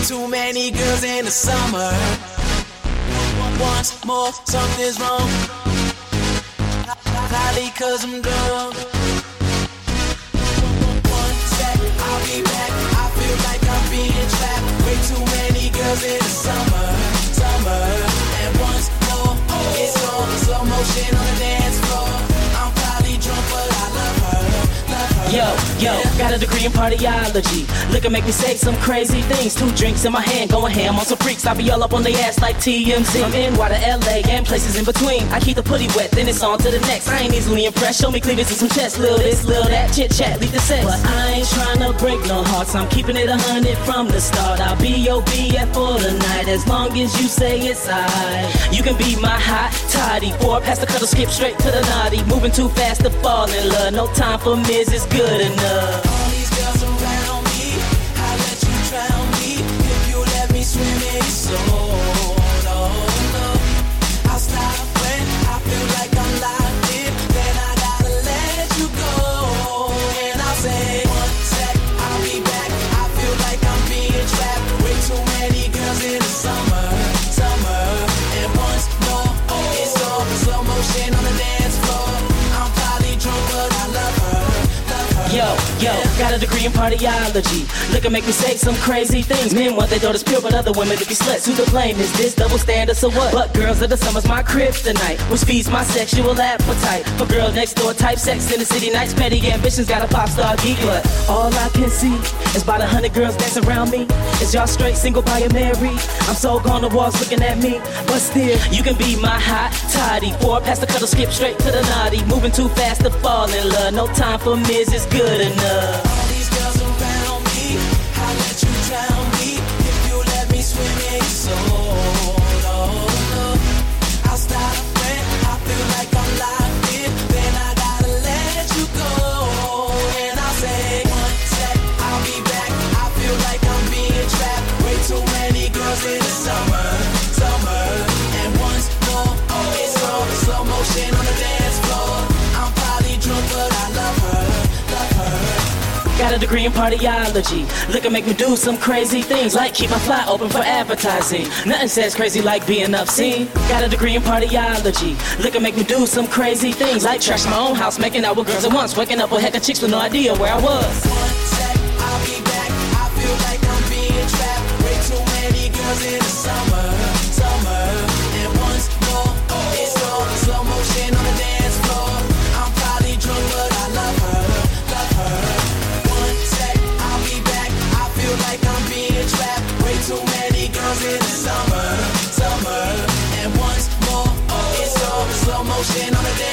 too many girls in the summer. Once more, something's wrong. Probably 'cause I'm drunk. One sec, I'll be back. I feel like I'm being trapped. Way too many girls in the summer. And once more, it's on slow motion on the dance floor. I'm probably drunk, but I love her. Yo, got a degree in partyology. Liquor make me say some crazy things. 2 drinks in my hand, going ham on some freaks. I be all up on their ass like TMZ. From NY to LA and places in between. I keep the putty wet, then it's on to the next. I ain't easily impressed. Show me cleavage and some chest. Lil' this, lil' that, chit chat, lead the sex. But I ain't tryna break no hearts. I'm keeping it 100 from the start. I'll be your BF for the night, as long as you say it's alright. You can be my hot toddy. 4 past the cuddle, skip straight to the naughty. Moving too fast to fall in love. No time for Miz, it's good enough. All these girls around me, I'll let you drown me. If you let me swim in your soul, no, no. I'll stop when I feel like I'm locked in. Then I gotta let you go. And I'll say, one sec, I'll be back. I feel like I'm being trapped. Way too many girls in the summer. And once more, it's all in slow motion on the dance floor. I'm probably drunk, but I love her. Yo, got a degree in partyology. Liquor make me say some crazy things. Men want their daughters pure, but other women to be sluts. Who to blame? Is this double standard, so what? But girls of the summer's my kryptonite, which feeds my sexual appetite. For girl next door type sex in the city nights. Petty ambitions got a pop star geek, but all I can see is about 100 girls dancing around me. Is y'all straight, single, by and married? I'm so gone, the walls looking at me. But still, you can be my hot toddy. 4 past the cuddle, skip straight to the naughty. Moving too fast to fall in love. No time for Miz, it's good enough. All these girls around me, I'll let you drown me. If you let me swim in your soul, no, no. I'll stop when I feel like I'm locked in. Then I gotta let you go. And I'll say, one sec, I'll be back. I feel like I'm being trapped. Way too many girls in the summer. And once more, it's all in slow motion on the dance floor. I'm probably drunk, but I love her. Got a degree in partyology. Liquor make me do some crazy things, like keep my fly open for advertising. Nothing says crazy like being obscene. Got a degree in partyology. Liquor make me do some crazy things, like trash my own house, making out with girls at once, waking up with heck of chicks with no idea where I was. One sec, I'll be back. I feel like I'm being trapped. Way too many girls in the summer. And once more, it's all in slow motion on the dance floor. I'm probably drunk, but I love her. Like I'm being trapped. Way too many girls in the summer. And once more, it's all in slow motion on the dance.